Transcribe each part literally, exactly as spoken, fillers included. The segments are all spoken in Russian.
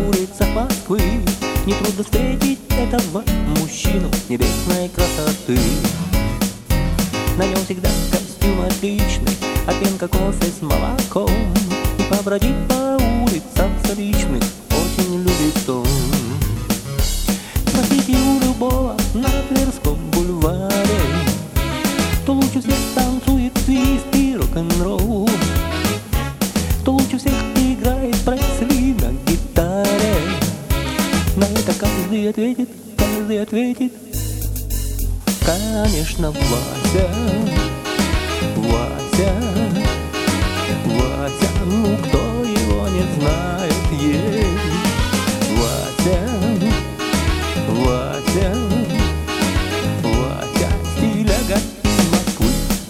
улицах Москвы нетрудно встретить этого мужчину небесной красоты. На нем всегда костюм отличный, а пенка кофе с молоком. И побродить по улицам столичных очень любит он. Спросите у любого на Тверском бульваре, кто лучше всех танцует твист и рок-н-ролл, кто лучше всех играет Пресли на гитаре. На это каждый ответит, каждый ответит: конечно, Вася, Вася, Вася, ну кто его не знает, есть Вася, Вася, Вася, стиляга из Москвы.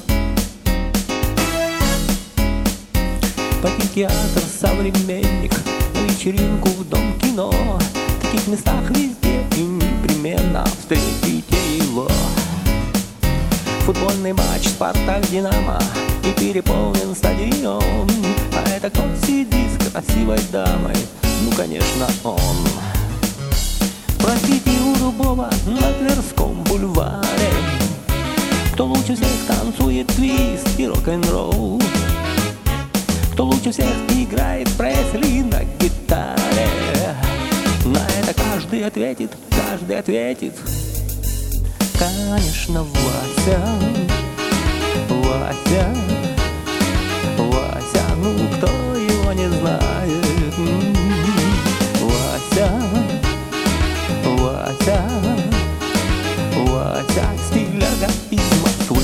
Пойти в театр «Современник», на вечеринку в Дом кино, в таких местах везде и непременно встретите его. Футбольный матч «Спартак-Динамо» и переполнен стадион, а это кто сидит с красивой дамой? Ну, конечно, он. Спросите у любого на Тверском бульваре, кто лучше всех танцует твист и рок-н-ролл, кто лучше всех играет Пресли на гитаре. На это каждый ответит, каждый ответит: конечно, Вася, Вася, Вася, ну кто его не знает, Вася, Вася, Вася, стиляга из Москвы.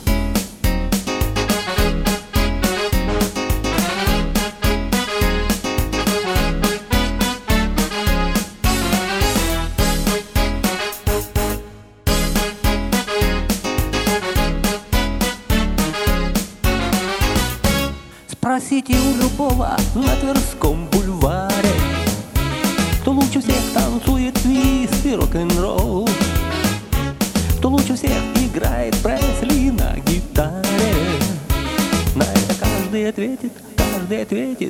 Спросите у любого на Тверском бульваре, кто лучше всех танцует твист и рок-н-ролл, кто лучше всех играет Пресли на гитаре. На это каждый ответит, каждый ответит: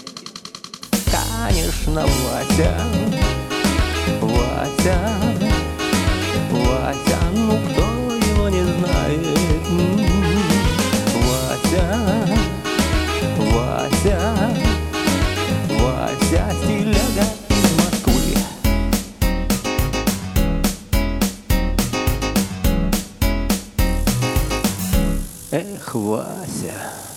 конечно, Вася, Вася, Вася, ну кто его не знает, Вася, Вася, Вася, стиляга из Москвы. Эх, Вася.